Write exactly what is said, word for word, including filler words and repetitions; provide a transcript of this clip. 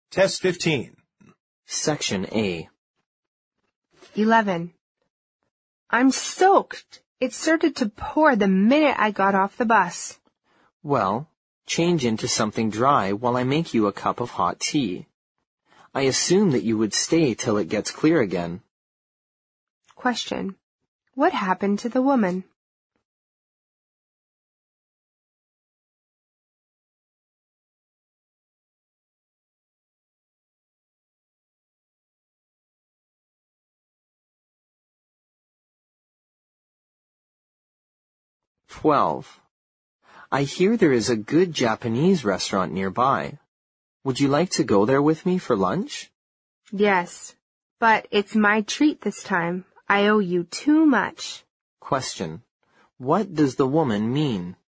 Test fifteen. Section A. eleven. I'm soaked. It started to pour the minute I got off the bus. Well, change into something dry while I make you a cup of hot tea. I assume that you would stay till it gets clear again. Question. What happened to the woman? twelve. I hear there is a good Japanese restaurant nearby. Would you like to go there with me for lunch? Yes, but it's my treat this time. I owe you too much. Question. What does the woman mean?